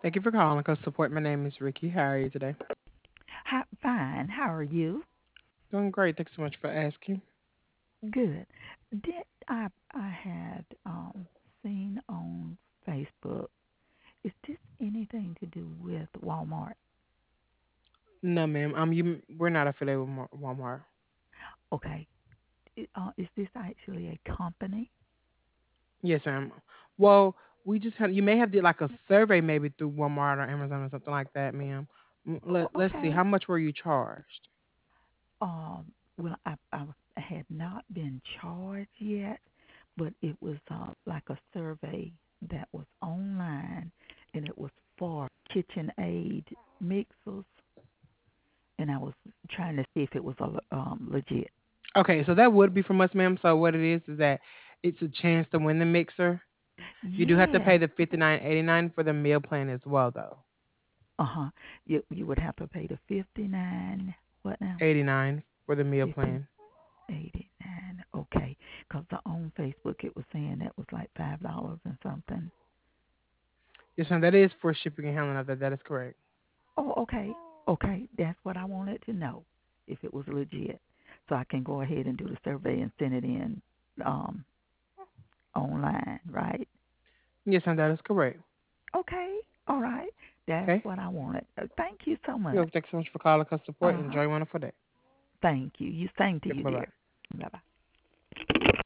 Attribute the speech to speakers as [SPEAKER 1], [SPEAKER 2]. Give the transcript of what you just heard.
[SPEAKER 1] Thank you for calling because support. My name is Ricky. How are you today?
[SPEAKER 2] Fine. How are you?
[SPEAKER 1] Doing great. Thanks so much for asking.
[SPEAKER 2] Good. Did I had seen on Facebook? Is this anything to do with Walmart?
[SPEAKER 1] No, ma'am. We're not affiliated with Walmart.
[SPEAKER 2] Okay. Is this actually a company?
[SPEAKER 1] Yes, ma'am. Well, we just had. You may have did like a survey maybe through Walmart or Amazon or something like that, ma'am. Let's see.
[SPEAKER 2] Okay.
[SPEAKER 1] How much were you charged?
[SPEAKER 2] Well, I had not been charged yet, but it was like a survey that was online, and it was for KitchenAid mixers, and I was trying to see if it was legit.
[SPEAKER 1] Okay, so that would be from us, ma'am. So what it is that it's a chance to win the mixer. You do have to pay
[SPEAKER 2] Yes.
[SPEAKER 1] the $59.89 for the meal plan as well, though.
[SPEAKER 2] Uh-huh. You would have to pay the 59, what now?
[SPEAKER 1] 89 for the meal
[SPEAKER 2] 50,
[SPEAKER 1] plan.
[SPEAKER 2] 89. Okay. Because on Facebook it was saying that was like $5 and something.
[SPEAKER 1] Yes, ma'am. That is for shipping and handling of that. That is correct.
[SPEAKER 2] Oh, okay. Okay. That's what I wanted to know, if it was legit. So I can go ahead and do the survey and send it in um online, right?
[SPEAKER 1] Yes, ma'am. That is correct.
[SPEAKER 2] Okay. All right. That's
[SPEAKER 1] Okay.
[SPEAKER 2] what I wanted. Thank you so
[SPEAKER 1] Yo,
[SPEAKER 2] much.
[SPEAKER 1] thanks so much for calling us support.
[SPEAKER 2] Uh-huh.
[SPEAKER 1] Enjoy a wonderful day.
[SPEAKER 2] Thank you. You same to
[SPEAKER 1] Yep.
[SPEAKER 2] you,
[SPEAKER 1] Bye bye.
[SPEAKER 2] dear. Bye-bye.